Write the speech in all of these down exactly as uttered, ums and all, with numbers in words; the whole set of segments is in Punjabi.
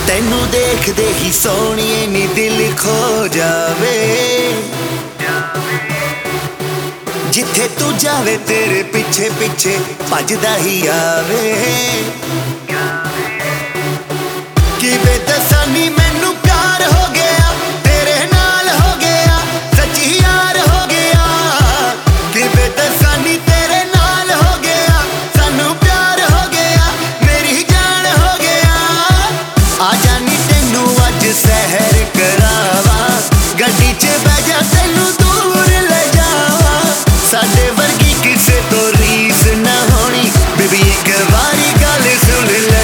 ਤੈਨੂੰ ਦੇਖਦੇ ਹੀ ਸੋਹਣੀਏ ਨੀ ਦਿਲ ਖੋ ਜਾਵੇ। ਜਿੱਥੇ ਤੂੰ ਜਾਵੇ ਤੇਰੇ ਪਿੱਛੇ ਪਿੱਛੇ ਭੱਜਦਾ ਹੀ ਆਵੇ। ਕਿਵੇਂ ਦੱਸਾਂ ਨੀ ਮੈਨੂੰ ਪਿਆਰ ਹੋ ਗਿਆ ਤੇਰੇ ਨਾਲ ਹੋ ਗਿਆ ਸੱਚੀ ਯਾਰ ਹੋ ਗਿਆ। ਕਿਵੇਂ ਦੱਸਾਂ ਨੀ ਤੇਰੇ ਨਾਲ ਹੋ ਗਿਆ ਸਾਨੂੰ ਪਿਆਰ ਹੋ ਗਿਆ ਮੇਰੀ ਜਾਨ ਹੋ ਗਿਆ। ਆ ਜਾ ਨੀ ਤੈਨੂੰ ਅੱਜ ਸਹਿਰ ਕਰਾਵਾਂ ਗੱਡੀ 'ਚ ਬਹਿ ਜਾ ਤੈਨੂੰ ਦੂਰ ਲੈ ਜਾਵਾਂ। ਸਾਡੇ ਵਰਗੀ ਕਿਸੇ ਤੋਂ ਰੀਸ ਨਾ ਹੋਣੀ ਬੇਬੀ ਇੱਕ ਵਾਰੀ ਗੱਲ ਸੁਣ ਲੈ।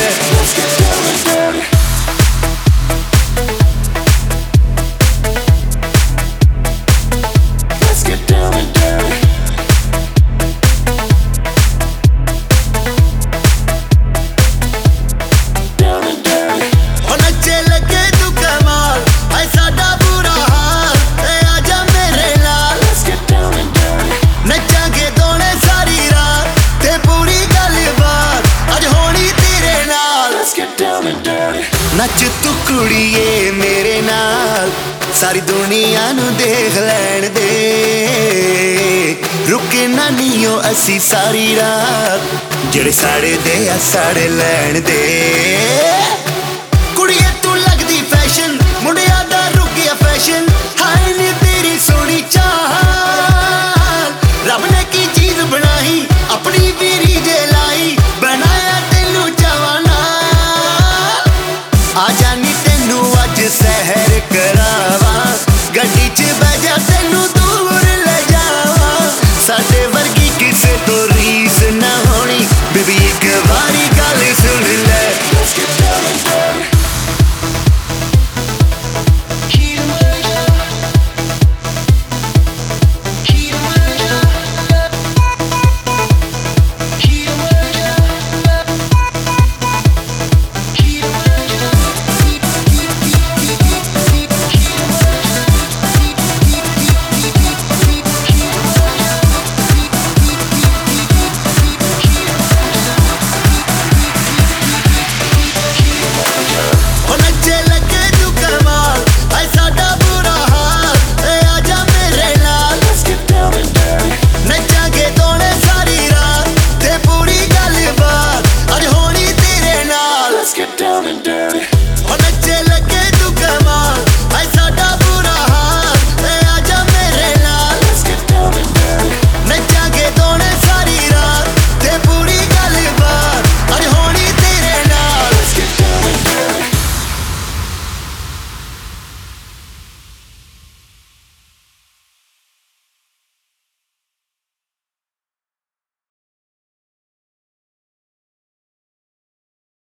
ਨੱਚ ਤੂੰ ਕੁੜੀਏ ਮੇਰੇ ਨਾਲ ਸਾਰੀ ਦੁਨੀਆ ਨੂੰ ਦੇਖ ਲੈਣ ਦੇ। ਰੁਕੇ ਨਾ ਨੀਓ ਅਸੀਂ ਸਾਰੀ ਰਾਤ ਜਿਹੜੇ ਸਾੜੇ ਦੇ ਆ ਸਾੜੇ ਲੈਣ ਦੇ।